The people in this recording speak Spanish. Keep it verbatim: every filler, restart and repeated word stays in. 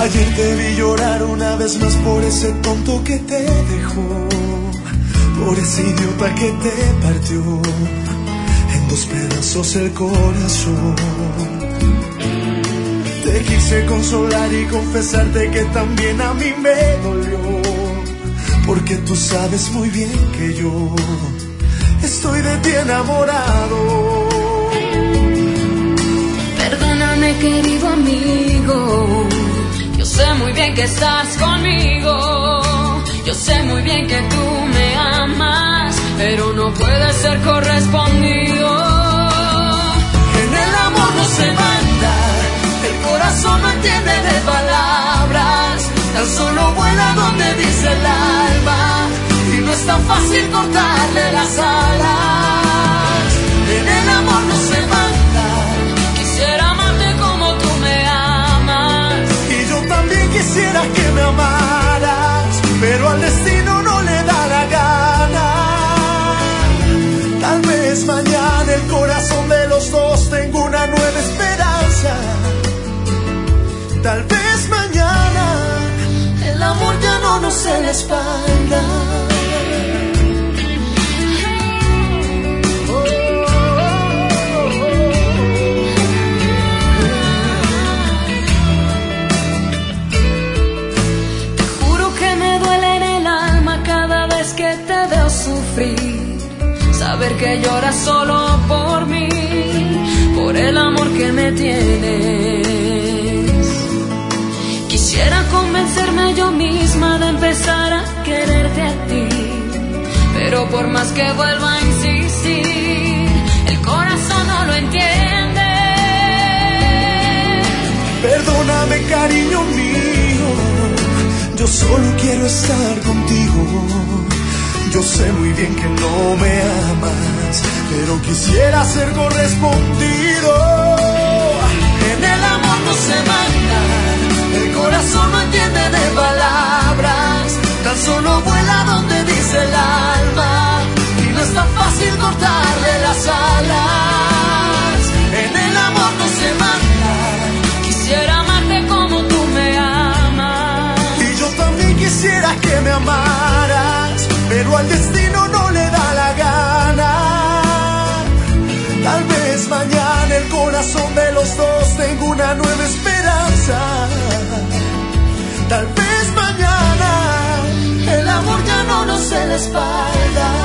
Ayer te vi llorar una vez más por ese tonto que te dejó, por ese idiota que te partió en dos pedazos el corazón. Te quise consolar y confesarte que también a mí me dolió, porque tú sabes muy bien que yo estoy de ti enamorado. Perdóname, querido amigo, yo sé muy bien que estás conmigo, yo sé muy bien que tú me amas, pero no puede ser correspondido. En el amor no se manda, el corazón no entiende de palabras, tan solo vuela donde dice el alma, y no es tan fácil cortarle las alas. En el amor no se manda, quisiera amarte como tú me amas, y yo también quisiera que me amaras, pero al destino no le da la gana. Tal vez mañana el corazón de los dos tenga una nueva esperanza. Tal vez mañana el amor ya no nos dé la espalda. Te juro que me duele en el alma cada vez que te veo sufrir, saber que lloras solo por mí, por el amor que me tienes. Quisiera convencerme yo misma de empezar a quererte a ti, pero por más que vuelva a insistir, el corazón no lo entiende. Perdóname, cariño mío, yo solo quiero estar contigo. Yo sé muy bien que no me amas, pero quisiera ser correspondido. En el amor no se manda, el corazón no entiende de palabras, tan solo vuela donde dice el alma, y no es tan fácil cortarle las alas. En el amor no se manda, quisiera amarte como tú me amas, y yo también quisiera que me amaras, pero al destino no le da la gana. Tal vez mañana el corazón de los dos tenga una nueva esperanza. Tal vez mañana el amor ya no nos dé la espalda.